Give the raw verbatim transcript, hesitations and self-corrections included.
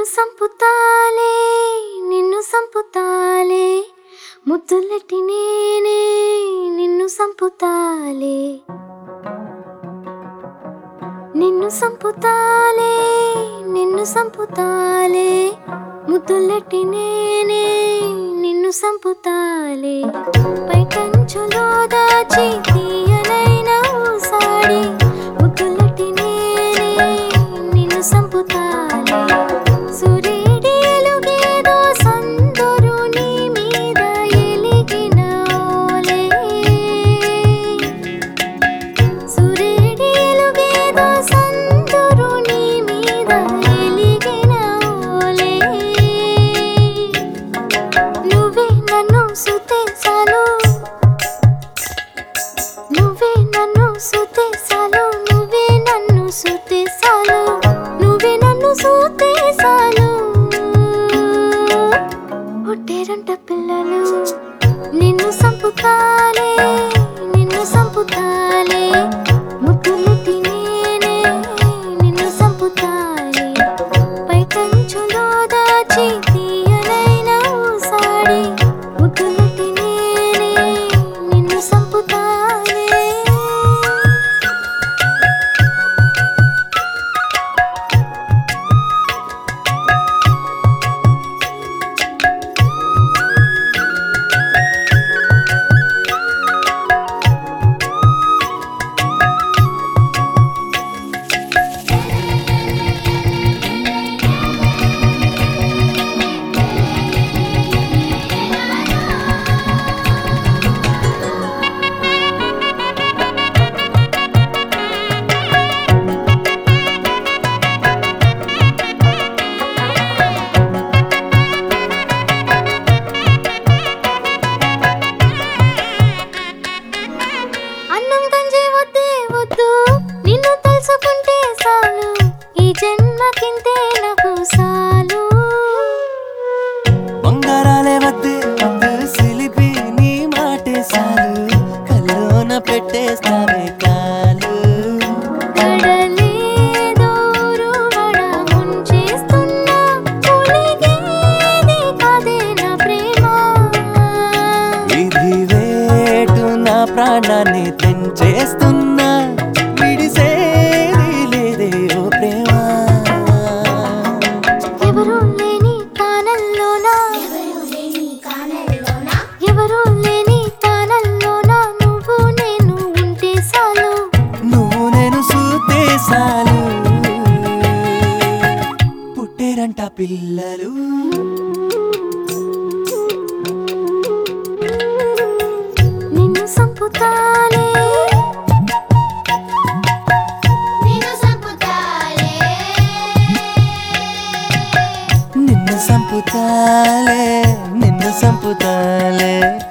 సంపుతాలే నిన్ను సంపుతాలే ముద్దులెట్టి నేనే నిన్ను సంపుతాలే నిన్ను సంపుతాలే నిన్ను సంపుతాలే ముద్దులెట్టి నేనే నిన్ను సంపుతాలే పై కంచులో దాచి తీయనైన ఊసాడి ముద్దులెట్టి నేనే నిన్ను సంపుతాలే సూర్యుడి ఎలుగేదో సందరు నీ మీద ఎలిగిన ఓలే సూర్యుడి ఎలుగేదో సందరు నీ మీద ఎలిగిన ఓలే నువ్వే నన్ను సుతే చాలు నువ్వే నన్ను సుతే చాలు నువ్వే నన్ను సుతే చాలు నువ్వే నన్ను సుతే చాలు పుట్టేరంట పిల్లలు నిన్ను సంపుతాలే నిన్ను సంపుతాలే ముద్దులెట్టి నేనే నిన్ను సంపుతాలే పై కంచులో దాచి తీయనైన ఊసాడి ముద్దులెట్టి నేనే నిన్ను సంపుతాలే అన్నం గంజి వద్దే వద్దు నిన్ను తలుచుకుంటే చాలు ఈ జన్మకింతే నాకు చాలు బంగారాలే వద్దే వద్దు సిలిపి నీ మాటే చాలు కల్లోన పెట్టేస్తావే కాలు కడలేదో రువడ ముంచేస్తున్నా పులిగేది కాదే నా ప్రేమ ఇది వేటు నా ప్రాణాన్ని తెంచేస్తున్నా విడిసేది లేదే ఓ ప్రేమ ఎవరూ లేని కానల్లోనా ఎవరూ లేని కానల్లోనా నువ్వు నేను ఉంటే చాలు నువ్వు నేను సూతే సాలు పుట్టేరంట పిల్లలు నిన్ను సంపుతాలే నిన్ను సంపుతాలే నిన్ను సంపుతాలే నిన్ను సంపుతాలే